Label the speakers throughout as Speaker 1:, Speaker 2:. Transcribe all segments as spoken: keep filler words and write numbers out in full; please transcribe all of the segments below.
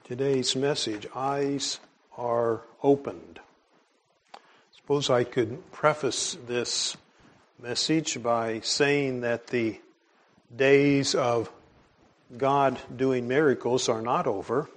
Speaker 1: Today's message, Eyes Are Opened. Suppose I could preface this message by saying that the days of God doing miracles are not over.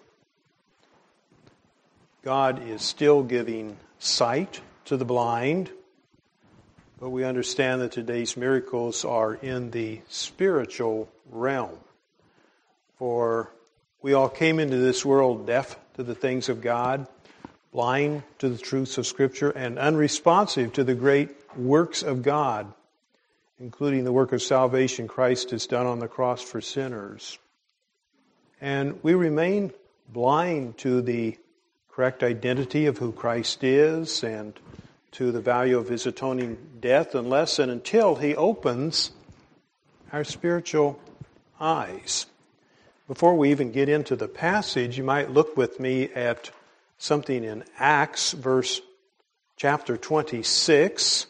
Speaker 1: God is still giving sight to the blind, but we understand that today's miracles are in the spiritual realm. For we all came into this world deaf to the things of God, blind to the truths of Scripture, and unresponsive to the great works of God, including the work of salvation Christ has done on the cross for sinners. And we remain blind to the correct identity of who Christ is and to the value of His atoning death unless and until He opens our spiritual eyes. Before we even get into the passage, you might look with me at something in Acts, verse chapter twenty-six,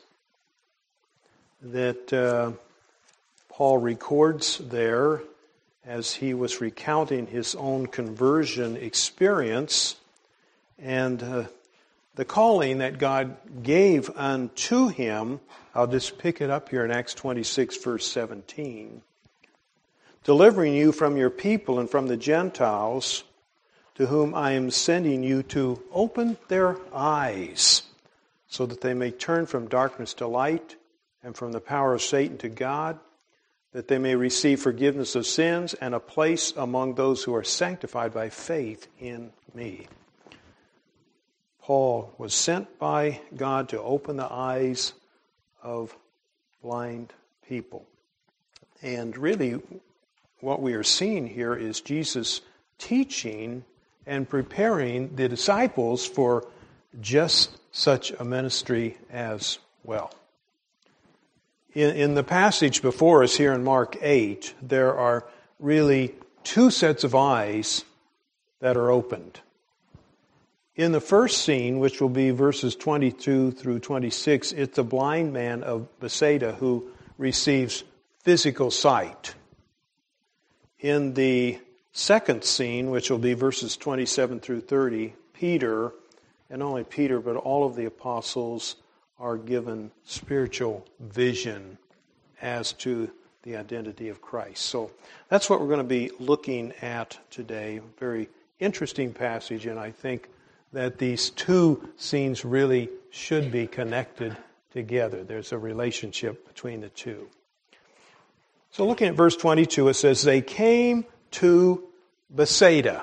Speaker 1: that uh, Paul records there as he was recounting his own conversion experience and uh, the calling that God gave unto him. I'll just pick it up here in Acts twenty-six, verse seventeen. Delivering you from your people and from the Gentiles, to whom I am sending you to open their eyes, so that they may turn from darkness to light and from the power of Satan to God, that they may receive forgiveness of sins and a place among those who are sanctified by faith in me. Paul was sent by God to open the eyes of blind people. And really, what we are seeing here is Jesus teaching and preparing the disciples for just such a ministry as well. In, in the passage before us here in Mark eight, there are really two sets of eyes that are opened. In the first scene, which will be verses twenty-two through twenty-six, it's a blind man of Bethsaida who receives physical sight. In the second scene, which will be verses twenty-seven through thirty, Peter, and not only Peter, but all of the apostles are given spiritual vision as to the identity of Christ. So that's what we're going to be looking at today. Very interesting passage, and I think that these two scenes really should be connected together. There's a relationship between the two. So looking at verse twenty-two, it says, they came to Bethsaida.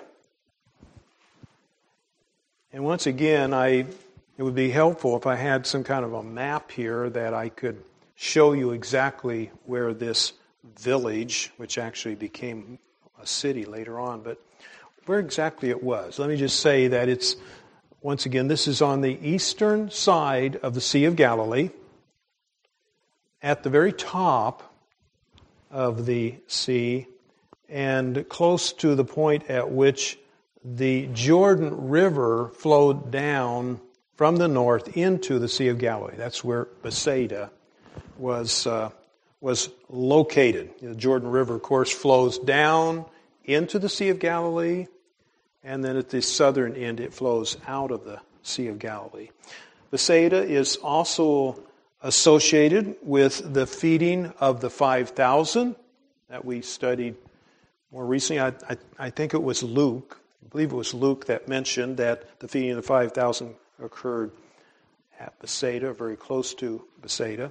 Speaker 1: And once again, I it would be helpful if I had some kind of a map here that I could show you exactly where this village, which actually became a city later on, but where exactly it was. Let me just say that it's, once again, this is on the eastern side of the Sea of Galilee, at the very top of the sea, and close to the point at which the Jordan River flowed down from the north into the Sea of Galilee. That's where Bethsaida was uh, was located. The Jordan River, of course, flows down into the Sea of Galilee, and then at the southern end it flows out of the Sea of Galilee. Bethsaida is also associated with the feeding of the five thousand that we studied more recently. I, I, I think it was Luke, I believe it was Luke that mentioned that the feeding of the five thousand occurred at Bethsaida, very close to Bethsaida.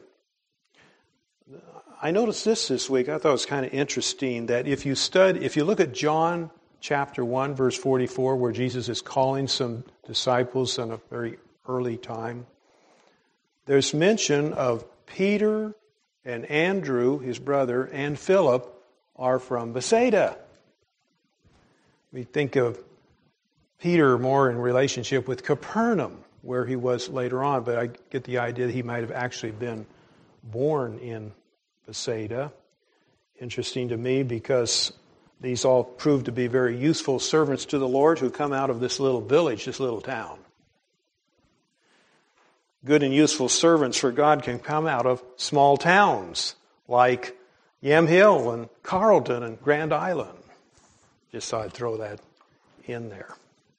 Speaker 1: I noticed this this week. I thought it was kind of interesting that if you study, if you look at John chapter one, verse forty-four, where Jesus is calling some disciples in a very early time, there's mention of Peter and Andrew, his brother, and Philip are from Bethsaida. We think of Peter more in relationship with Capernaum, where he was later on, but I get the idea that he might have actually been born in Bethsaida. Interesting to me because these all prove to be very useful servants to the Lord who come out of this little village, this little town. Good and useful servants for God can come out of small towns like Yamhill and Carlton and Grand Island. Just thought I'd throw that in there.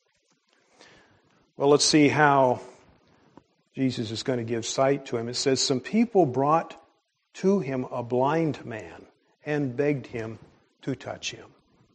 Speaker 1: Well, let's see how Jesus is going to give sight to him. It says, some people brought to him a blind man and begged him to touch him.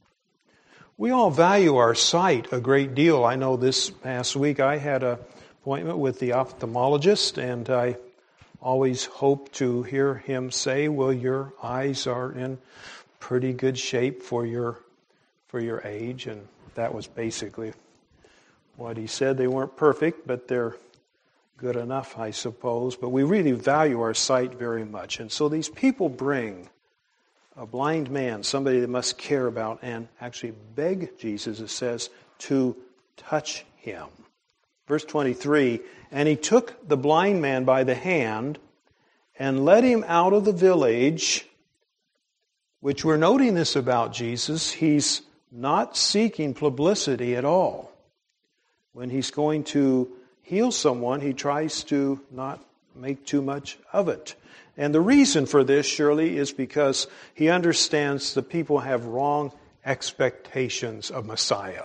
Speaker 1: We all value our sight a great deal. I know this past week I had an appointment with the ophthalmologist, and I always hope to hear him say, well, your eyes are in pretty good shape for your for your age. And that was basically what he said. They weren't perfect, but they're good enough, I suppose. But we really value our sight very much. And so these people bring a blind man, somebody they must care about, and actually beg Jesus, it says, to touch him. Verse twenty-three, and he took the blind man by the hand and led him out of the village, which we're noting this about Jesus. He's not seeking publicity at all. When he's going to heal someone, he tries to not make too much of it. And the reason for this, surely, is because he understands the people have wrong expectations of Messiah.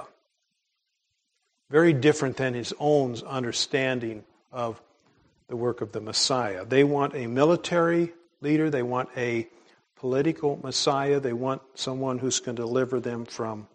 Speaker 1: Very different than his own understanding of the work of the Messiah. They want a military leader. They want a political Messiah. They want someone who's going to deliver them from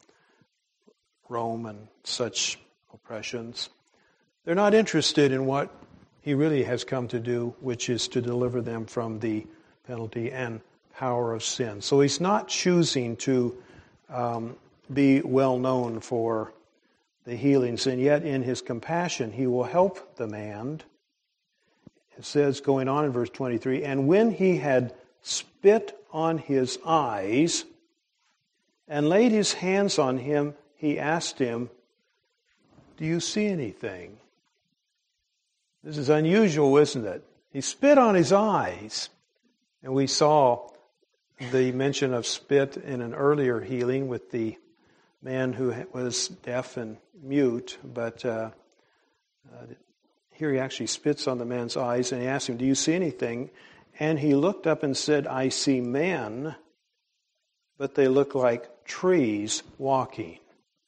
Speaker 1: Rome and such oppressions. They're not interested in what he really has come to do, which is to deliver them from the penalty and power of sin. So he's not choosing to um, be well known for the healings, and yet in his compassion he will help the man. It says, going on in verse twenty-three, and when he had spit on his eyes and laid his hands on him, he asked him, do you see anything? This is unusual, isn't it? He spit on his eyes. And we saw the mention of spit in an earlier healing with the man who was deaf and mute. But uh, uh, here he actually spits on the man's eyes and he asks him, do you see anything? And he looked up and said, I see men, but they look like trees walking.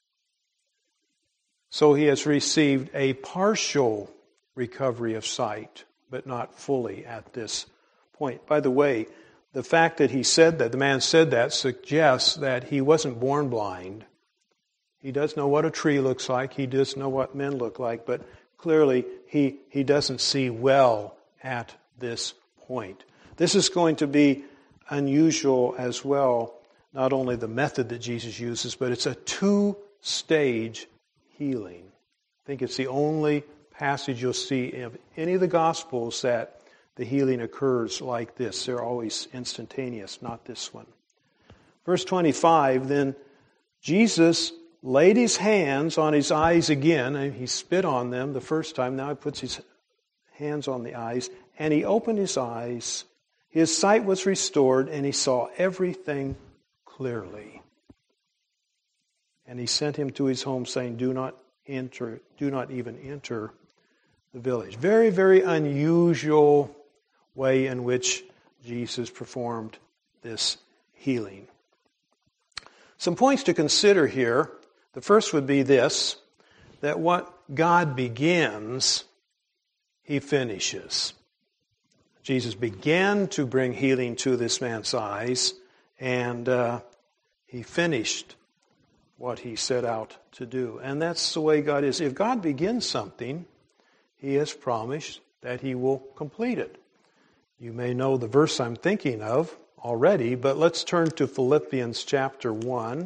Speaker 1: So he has received a partial recovery of sight, but not fully at this point. By the way, the fact that he said that, the man said that, suggests that he wasn't born blind. He does know what a tree looks like. He does know what men look like, but clearly he, he doesn't see well at this point. This is going to be unusual as well, not only the method that Jesus uses, but it's a two-stage healing. I think it's the only passage you'll see in any of the Gospels that the healing occurs like this. They're always instantaneous, not this one. Verse twenty-five, then Jesus laid his hands on his eyes again, and he spit on them the first time. Now he puts his hands on the eyes, and he opened his eyes. His sight was restored, and he saw everything clearly. And he sent him to his home, saying, do not enter, do not even enter the village. Very, very unusual way in which Jesus performed this healing. Some points to consider here. The first would be this, that what God begins, he finishes. Jesus began to bring healing to this man's eyes, and uh, he finished what he set out to do. And that's the way God is. If God begins something, he has promised that he will complete it. You may know the verse I'm thinking of already, but let's turn to Philippians chapter one.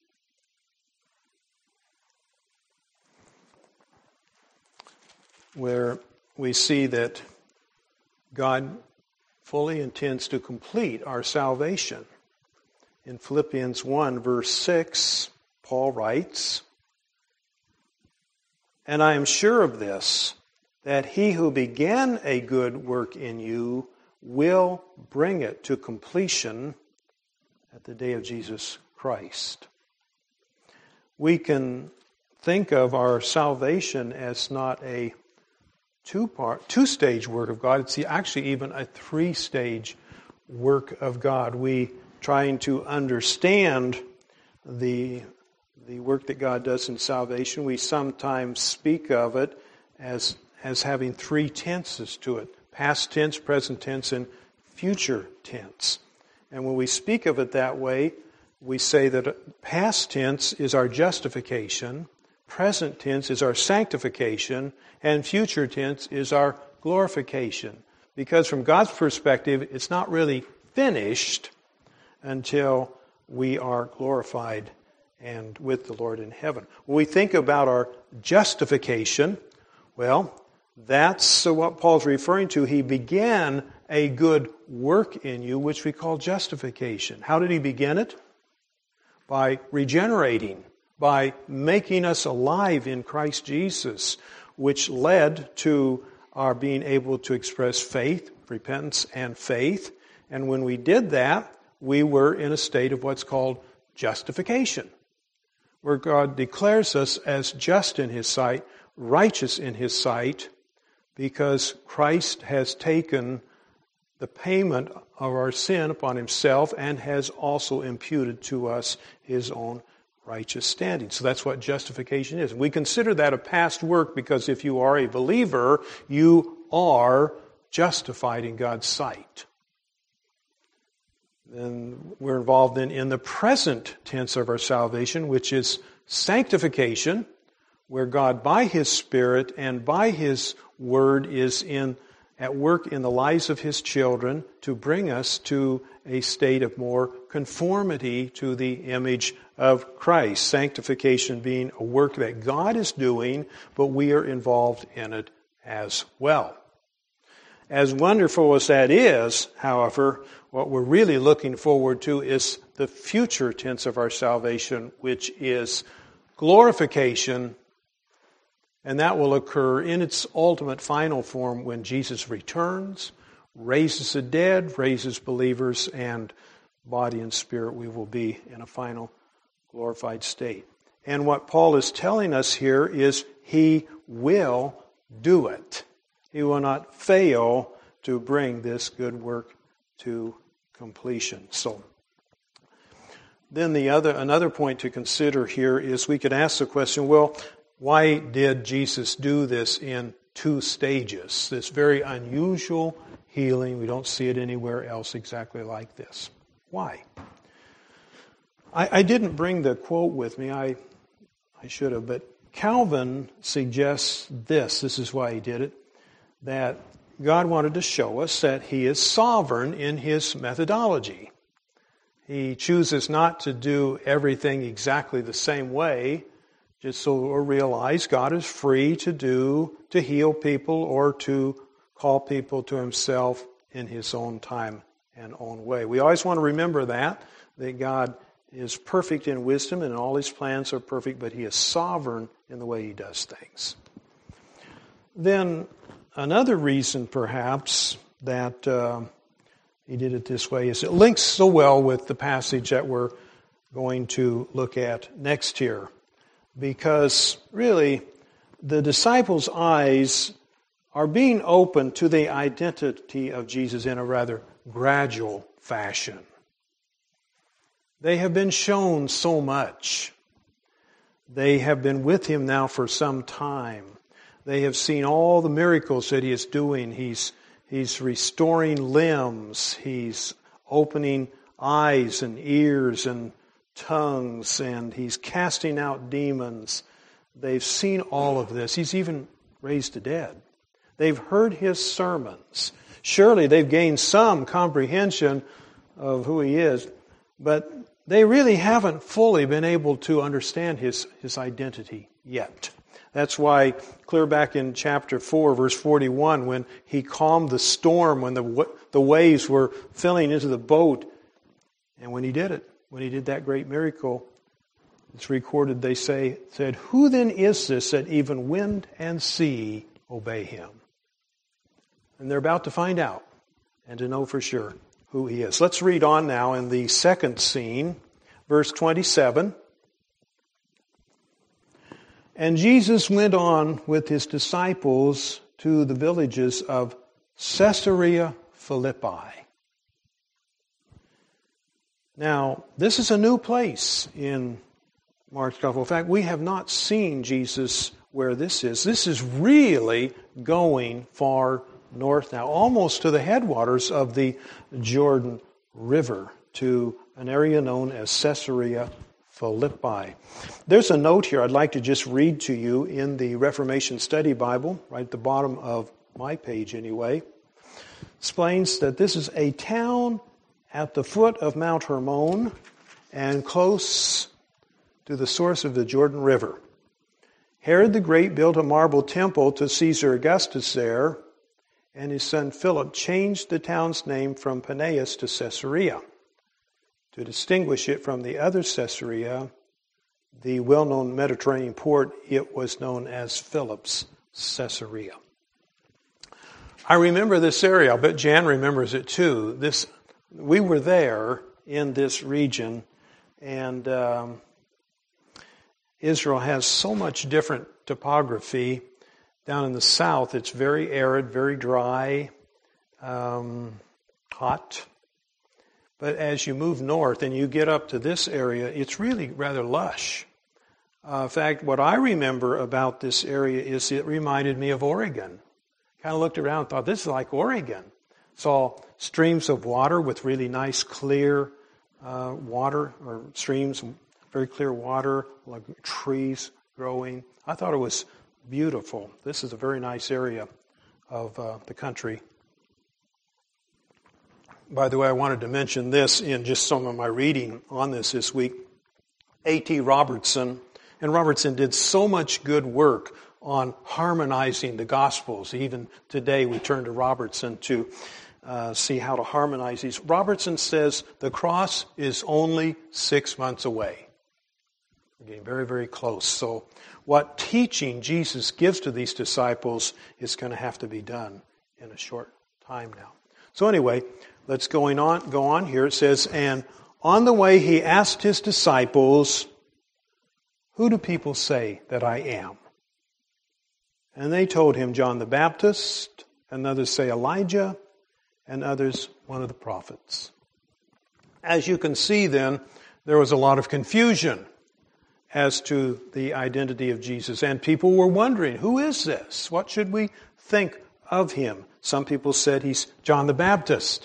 Speaker 1: Where we see that God fully intends to complete our salvation. In Philippians one, verse six, Paul writes, and I am sure of this, that he who began a good work in you will bring it to completion at the day of Jesus Christ. We can think of our salvation as not a two-part, two-stage work of God. It's actually even a three-stage work of God. We trying to understand the the work that God does in salvation, we sometimes speak of it as, as having three tenses to it. Past tense, present tense, and future tense. And when we speak of it that way, we say that past tense is our justification, present tense is our sanctification, and future tense is our glorification. Because from God's perspective, it's not really finished until we are glorified and with the Lord in heaven. When we think about our justification, well, that's what Paul's referring to. He began a good work in you, which we call justification. How did he begin it? By regenerating, by making us alive in Christ Jesus, which led to our being able to express faith, repentance, and faith. And when we did that, we were in a state of what's called justification, where God declares us as just in His sight, righteous in His sight, because Christ has taken the payment of our sin upon Himself and has also imputed to us His own righteous standing. So that's what justification is. We consider that a past work because if you are a believer, you are justified in God's sight. Then we're involved in, in the present tense of our salvation, which is sanctification, where God by His Spirit and by His Word is in at work in the lives of His children to bring us to a state of more conformity to the image of Christ. Sanctification being a work that God is doing, but we are involved in it as well. As wonderful as that is, however, what we're really looking forward to is the future tense of our salvation, which is glorification. And that will occur in its ultimate final form when Jesus returns, raises the dead, raises believers, and body and spirit we will be in a final glorified state. And what Paul is telling us here is He will do it. He will not fail to bring this good work to completion. So, then the other another point to consider here is we could ask the question, well, why did Jesus do this in two stages? This very unusual healing. We don't see it anywhere else exactly like this. Why? I, I didn't bring the quote with me. I, I should have. But Calvin suggests this. This is why he did it. That God wanted to show us that He is sovereign in His methodology. He chooses not to do everything exactly the same way, just so we'll realize God is free to do, to heal people or to call people to Himself in His own time and own way. We always want to remember that, that God is perfect in wisdom and all His plans are perfect, but He is sovereign in the way He does things. Then another reason perhaps that uh, He did it this way is it links so well with the passage that we're going to look at next year. Because really, the disciples' eyes are being opened to the identity of Jesus in a rather gradual fashion. They have been shown so much. They have been with Him now for some time. They have seen all the miracles that He is doing. He's, he's restoring limbs. He's opening eyes and ears and tongues, and He's casting out demons. They've seen all of this. He's even raised the dead. They've heard His sermons. Surely they've gained some comprehension of who He is, but they really haven't fully been able to understand His, His identity yet. That's why clear back in chapter four, verse forty-one, when He calmed the storm, when the, the waves were filling into the boat, and when He did it, when He did that great miracle, it's recorded, they say, said, "Who then is this that even wind and sea obey Him?" And they're about to find out and to know for sure who He is. Let's read on now in the second scene, verse twenty-seven. "And Jesus went on with His disciples to the villages of Caesarea Philippi." Now, this is a new place in Mark's Gospel. In fact, we have not seen Jesus where this is. This is really going far north now, almost to the headwaters of the Jordan River, to an area known as Caesarea Philippi. There's a note here I'd like to just read to you in the Reformation Study Bible, right at the bottom of my page anyway. Explains that this is a town at the foot of Mount Hermon and close to the source of the Jordan River. Herod the Great built a marble temple to Caesar Augustus there, and his son Philip changed the town's name from Paneas to Caesarea. To distinguish it from the other Caesarea, the well-known Mediterranean port, it was known as Philip's Caesarea. I remember this area. I bet Jan remembers it too. This, we were there in this region, and um, Israel has so much different topography. Down in the south, it's very arid, very dry, um, hot. But as you move north and you get up to this area, it's really rather lush. Uh, in fact, what I remember about this area is it reminded me of Oregon. Kind of looked around and thought, this is like Oregon. Saw streams of water with really nice, clear uh, water, or streams, very clear water, like trees growing. I thought it was beautiful. This is a very nice area of uh, the country. By the way, I wanted to mention this in just some of my reading on this this week. A T Robertson, and Robertson did so much good work on harmonizing the Gospels. Even today we turn to Robertson to uh, see how to harmonize these. Robertson says the cross is only six months away. We're getting very, very close. So what teaching Jesus gives to these disciples is going to have to be done in a short time now. So anyway, let's going on, go on here. It says, and on the way he asked his disciples, who do people say that I am? And they told him John the Baptist, and others say Elijah, and others one of the prophets. As you can see then, there was a lot of confusion as to the identity of Jesus. And people were wondering, who is this? What should we think of him? Some people said he's John the Baptist.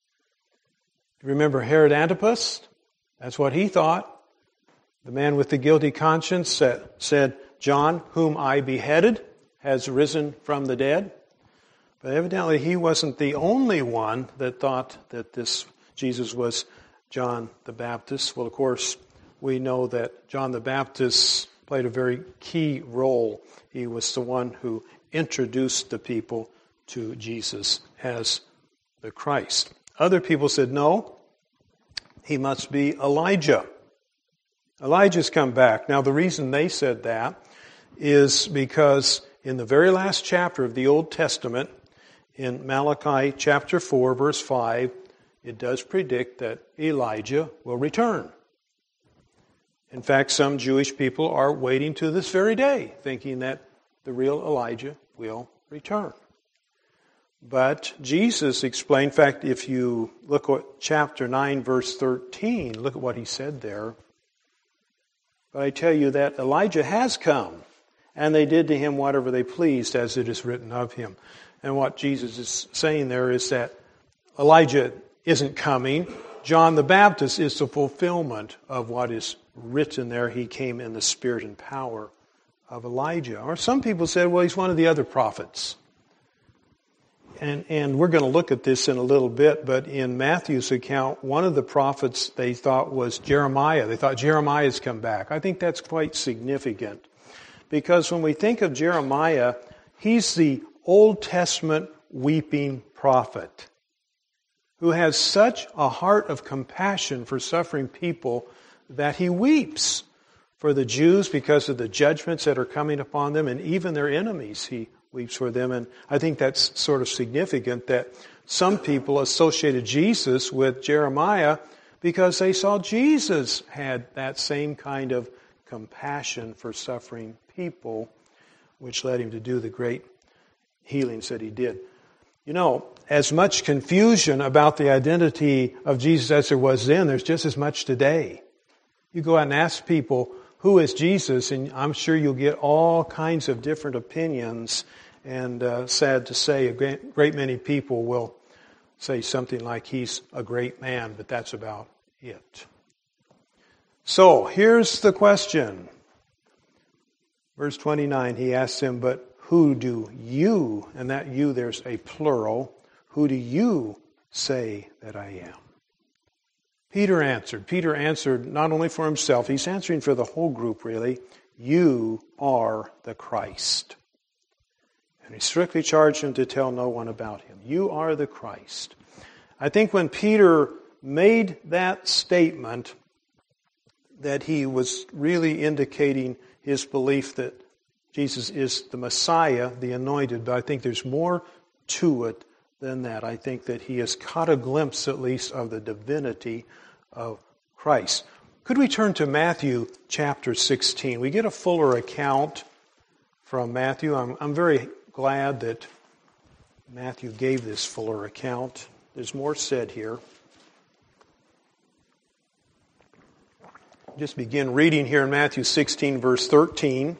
Speaker 1: Remember Herod Antipas? That's what he thought. The man with the guilty conscience said, said, John, whom I beheaded, has risen from the dead. But evidently he wasn't the only one that thought that this Jesus was John the Baptist. Well, of course, we know that John the Baptist played a very key role. He was the one who introduced the people to Jesus as the Christ. Other people said, no, he must be Elijah. Elijah's come back. Now, the reason they said that is because in the very last chapter of the Old Testament, in Malachi chapter four, verse five, it does predict that Elijah will return. In fact, some Jewish people are waiting to this very day, thinking that the real Elijah will return. But Jesus explained, in fact, if you look at chapter nine, verse thirteen, look at what he said there. But I tell you that Elijah has come, and they did to him whatever they pleased, as it is written of him. And what Jesus is saying there is that Elijah isn't coming. John the Baptist is the fulfillment of what is written there. He came in the spirit and power of Elijah. Or some people said, well, he's one of the other prophets. And, and we're going to look at this in a little bit, but in Matthew's account, one of the prophets they thought was Jeremiah. They thought Jeremiah's come back. I think that's quite significant. Because when we think of Jeremiah, he's the Old Testament weeping prophet who has such a heart of compassion for suffering people that he weeps for the Jews because of the judgments that are coming upon them, and even their enemies he weeps for them. And I think that's sort of significant that some people associated Jesus with Jeremiah because they saw Jesus had that same kind of compassion for suffering people, which led him to do the great healings that he did. You know, as much confusion about the identity of Jesus as there was then, there's just as much today. You go out and ask people, who is Jesus, and I'm sure you'll get all kinds of different opinions, and uh, sad to say, a great, great many people will say something like he's a great man, but that's about it. So, here's the question. Verse twenty-nine, he asks him, but who do you, and that you, there's a plural, who do you say that I am? Peter answered. Peter answered not only for himself, he's answering for the whole group, really. You are the Christ. And he strictly charged him to tell no one about him. You are the Christ. I think when Peter made that statement, that he was really indicating his belief that Jesus is the Messiah, the anointed, but I think there's more to it than that. I think that he has caught a glimpse, at least, of the divinity of Christ. Could we turn to Matthew chapter sixteen? We get a fuller account from Matthew. I'm, I'm very glad that Matthew gave this fuller account. There's more said here. Just begin reading here in Matthew sixteen, verse thirteen.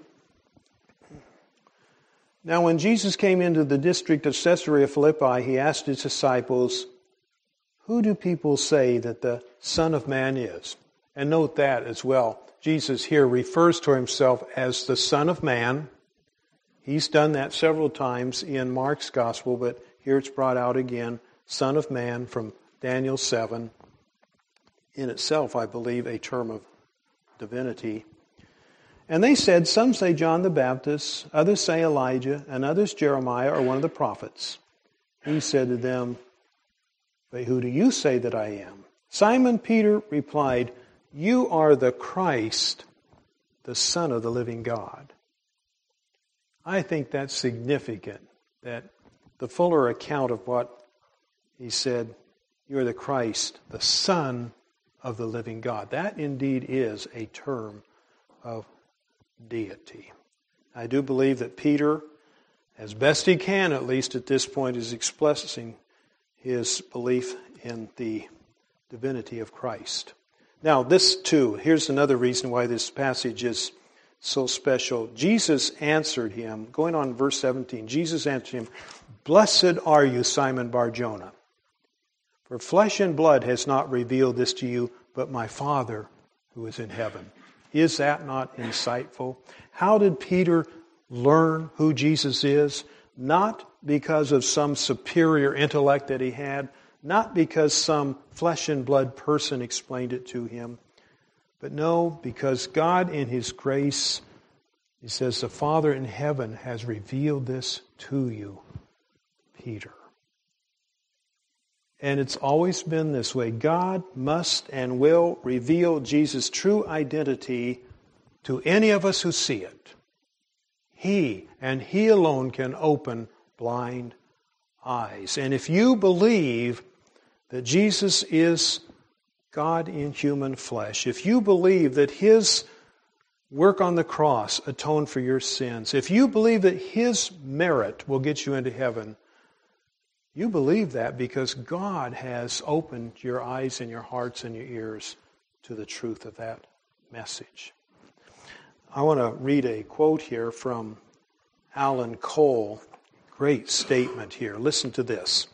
Speaker 1: Now when Jesus came into the district of Caesarea Philippi, he asked his disciples, who do people say that the Son of Man is? And note that as well. Jesus here refers to himself as the Son of Man. He's done that several times in Mark's Gospel, but here it's brought out again, Son of Man from Daniel seven. In itself, I believe, a term of divinity. And they said, some say John the Baptist, others say Elijah, and others Jeremiah or one of the prophets. He said to them, but who do you say that I am? Simon Peter replied, you are the Christ, the Son of the living God. I think that's significant, that the fuller account of what he said, you are the Christ, the Son of the living God. That indeed is a term of deity. I do believe that Peter, as best he can at least at this point, is expressing his belief in the divinity of Christ. Now this too, here's another reason why this passage is so special. Jesus answered him, going on verse seventeen, Jesus answered him, blessed are you, Simon Bar-Jonah, for flesh and blood has not revealed this to you, but my Father who is in heaven. Is that not insightful? How did Peter learn who Jesus is? Not because of some superior intellect that he had, not because some flesh and blood person explained it to him, but no, because God in His grace, He says, the Father in heaven has revealed this to you, Peter. And it's always been this way. God must and will reveal Jesus' true identity to any of us who see it. He and He alone can open blind eyes. And if you believe that Jesus is God in human flesh, if you believe that His work on the cross atoned for your sins, if you believe that His merit will get you into heaven, you believe that because God has opened your eyes and your hearts and your ears to the truth of that message. I want to read a quote here from Alan Cole. Great statement here. Listen to this.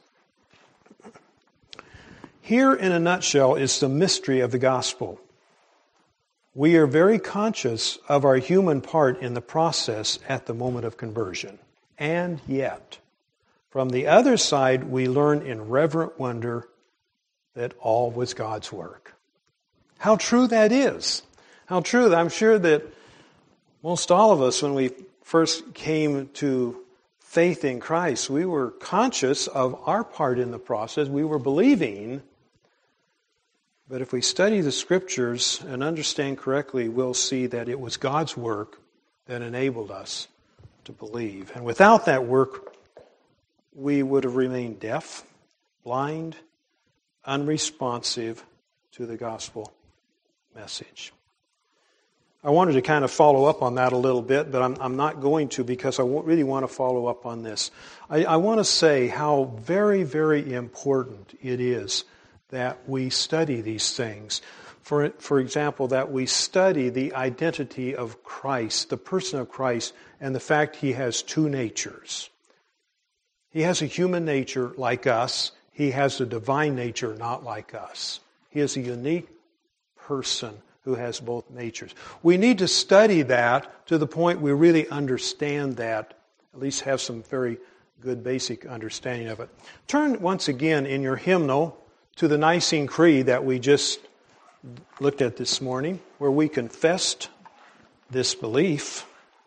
Speaker 1: Here in a nutshell is the mystery of the gospel. We are very conscious of our human part in the process at the moment of conversion. And yet, from the other side, we learn in reverent wonder that all was God's work. How true that is. How true. I'm sure that most all of us, when we first came to faith in Christ, we were conscious of our part in the process. We were believing. But if we study the Scriptures and understand correctly, we'll see that it was God's work that enabled us to believe. And without that work, we would have remained deaf, blind, unresponsive to the gospel message. I wanted to kind of follow up on that a little bit, but I'm, I'm not going to because I really want to follow up on this. I, I want to say how very, very important it is that we study these things. For, for example, that we study the identity of Christ, the person of Christ, and the fact he has two natures. He has a human nature like us. He has a divine nature not like us. He is a unique person who has both natures. We need to study that to the point we really understand that, at least have some very good basic understanding of it. Turn once again in your hymnal to the Nicene Creed that we just looked at this morning, where we confessed this belief.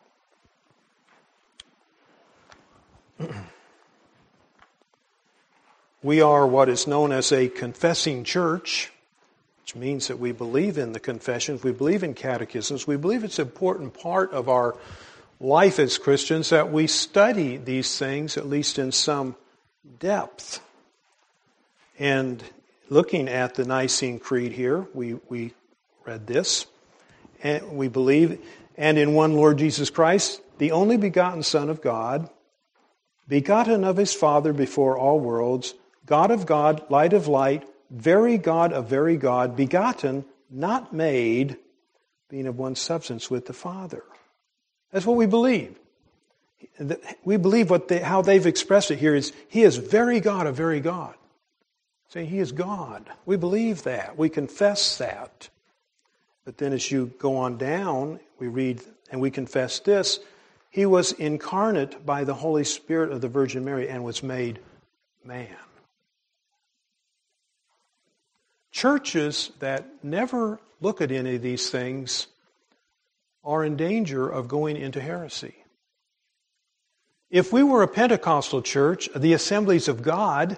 Speaker 1: We are what is known as a confessing church, which means that we believe in the confessions, we believe in catechisms, we believe it's an important part of our life as Christians that we study these things, at least in some depth. And looking at the Nicene Creed here, we, we read this, and we believe, and in one Lord Jesus Christ, the only begotten Son of God, begotten of his Father before all worlds, God of God, light of light, very God of very God, begotten, not made, being of one substance with the Father. That's what we believe. We believe what they, how they've expressed it here is, he is very God of very God. Saying he is God. We believe that. We confess that. But then as you go on down, we read and we confess this, he was incarnate by the Holy Spirit of the Virgin Mary and was made man. Churches that never look at any of these things are in danger of going into heresy. If we were a Pentecostal church, the Assemblies of God,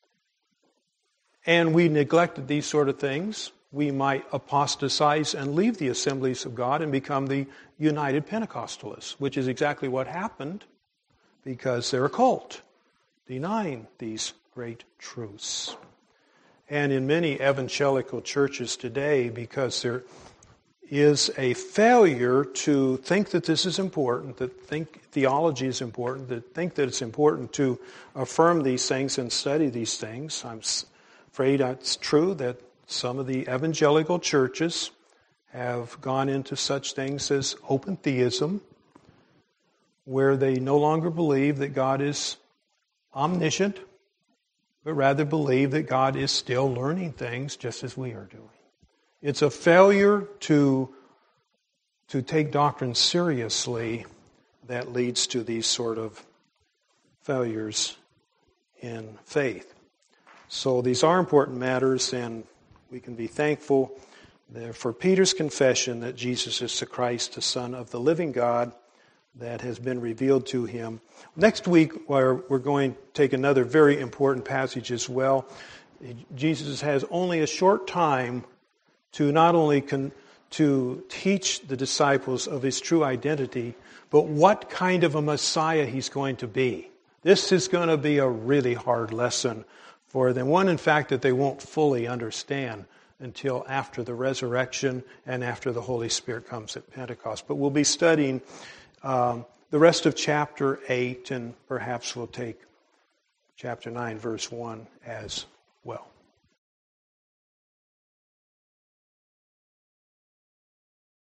Speaker 1: and we neglected these sort of things, we might apostatize and leave the Assemblies of God and become the United Pentecostalists, which is exactly what happened because they're a cult, denying these great truths. And in many evangelical churches today, because there is a failure to think that this is important, that think theology is important, that think that it's important to affirm these things and study these things. I'm afraid it's true that some of the evangelical churches have gone into such things as open theism, where they no longer believe that God is omniscient, but rather believe that God is still learning things just as we are doing. It's a failure to, to take doctrine seriously that leads to these sort of failures in faith. So these are important matters, and we can be thankful for Peter's confession that Jesus is the Christ, the Son of the living God, that has been revealed to him. Next week, we're going to take another very important passage as well. Jesus has only a short time to not only con- to teach the disciples of his true identity, but what kind of a Messiah he's going to be. This is going to be a really hard lesson for them. One, in fact, that they won't fully understand until after the resurrection and after the Holy Spirit comes at Pentecost. But we'll be studying um, the rest of chapter eight, and perhaps we'll take chapter nine, verse one as well.